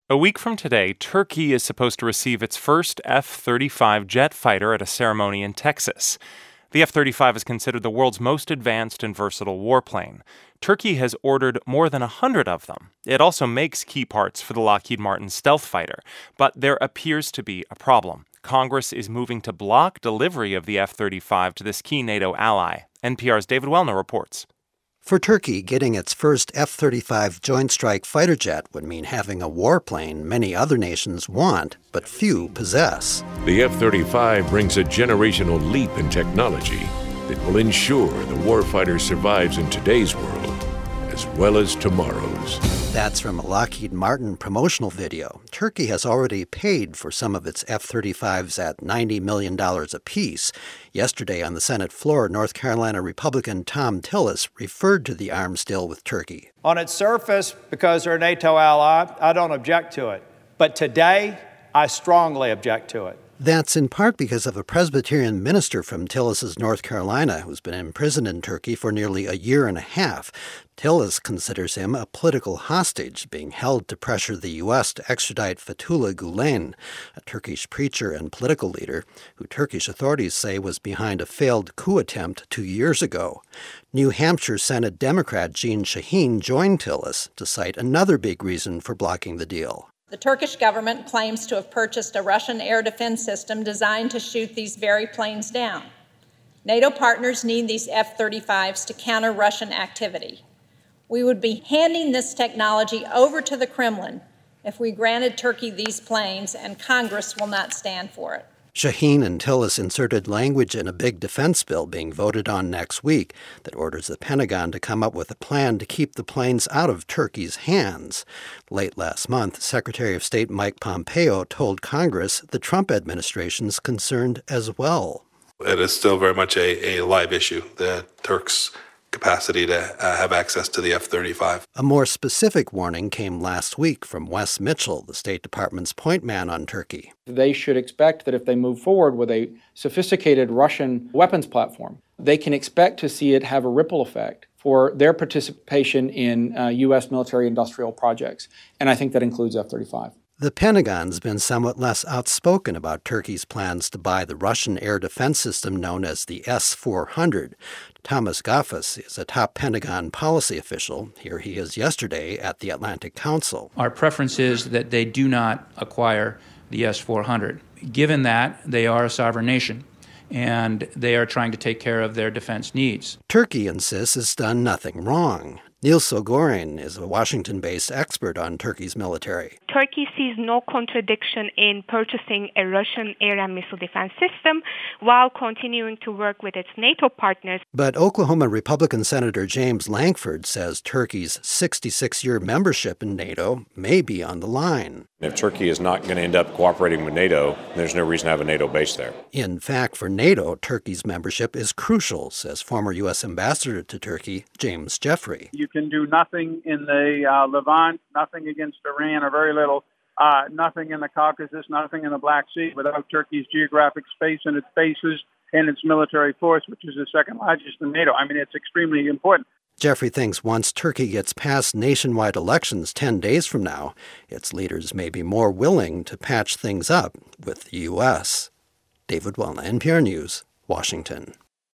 A week from today, Turkey is supposed to receive its first F-35 jet fighter at a ceremony in Texas. The F-35 is considered the world's most advanced and versatile warplane. Turkey has ordered more than 100 of them. It also makes key parts for the Lockheed Martin stealth fighter. But there appears to be a problem. Congress is moving to block delivery of the F-35 to this key NATO ally. NPR's David Wellner reports. For Turkey, getting its first F-35 Joint Strike Fighter jet would mean having a warplane many other nations want, but few possess. The F-35 brings a generational leap in technology that will ensure the warfighter survives in today's world as well as tomorrow's. That's from a Lockheed Martin promotional video. Turkey has already paid for some of its F-35s at $90 million apiece. Yesterday on the Senate floor, North Carolina Republican Thom Tillis referred to the arms deal with Turkey. On its surface, because they're a NATO ally, I don't object to it. But today, I strongly object to it. That's in part because of a Presbyterian minister from Tillis's North Carolina who's been imprisoned in Turkey for nearly a year and a half. Tillis considers him a political hostage being held to pressure the U.S. to extradite Fethullah Gulen, a Turkish preacher and political leader who Turkish authorities say was behind a failed coup attempt 2 years ago. New Hampshire Senate Democrat Jeanne Shaheen joined Tillis to cite another big reason for blocking the deal. The Turkish government claims to have purchased a Russian air defense system designed to shoot these very planes down. NATO partners need these F-35s to counter Russian activity. We would be handing this technology over to the Kremlin if we granted Turkey these planes, and Congress will not stand for it. Shaheen and Tillis inserted language in a big defense bill being voted on next week that orders the Pentagon to come up with a plan to keep the planes out of Turkey's hands. Late last month, Secretary of State Mike Pompeo told Congress the Trump administration's concerned as well. It is still very much a live issue, the Turks' capacity to have access to the F-35. A more specific warning came last week from Wes Mitchell, the State Department's point man on Turkey. They should expect that if they move forward with a sophisticated Russian weapons platform, they can expect to see it have a ripple effect for their participation in U.S. military-industrial projects. And I think that includes F-35. The Pentagon's been somewhat less outspoken about Turkey's plans to buy the Russian air defense system known as the S-400. Thomas Gaffas is a top Pentagon policy official. Here he is yesterday at the Atlantic Council. Our preference is that they do not acquire the S-400. Given that, they are a sovereign nation, and they are trying to take care of their defense needs. Turkey insists it's done nothing wrong. Neil Sogorin is a Washington-based expert on Turkey's military. Turkey sees no contradiction in purchasing a Russian air and missile defense system while continuing to work with its NATO partners. But Oklahoma Republican Senator James Lankford says Turkey's 66-year membership in NATO may be on the line. If Turkey is not going to end up cooperating with NATO, there's no reason to have a NATO base there. In fact, for NATO, Turkey's membership is crucial, says former U.S. Ambassador to Turkey, James Jeffrey. You can do nothing in the Levant, nothing against Iran, or very little, nothing in the Caucasus, nothing in the Black Sea without Turkey's geographic space and its bases and its military force, which is the second largest in NATO. I mean, it's extremely important. Jeffrey thinks once Turkey gets past nationwide elections 10 days from now, its leaders may be more willing to patch things up with the U.S. David Wellner, NPR News, Washington.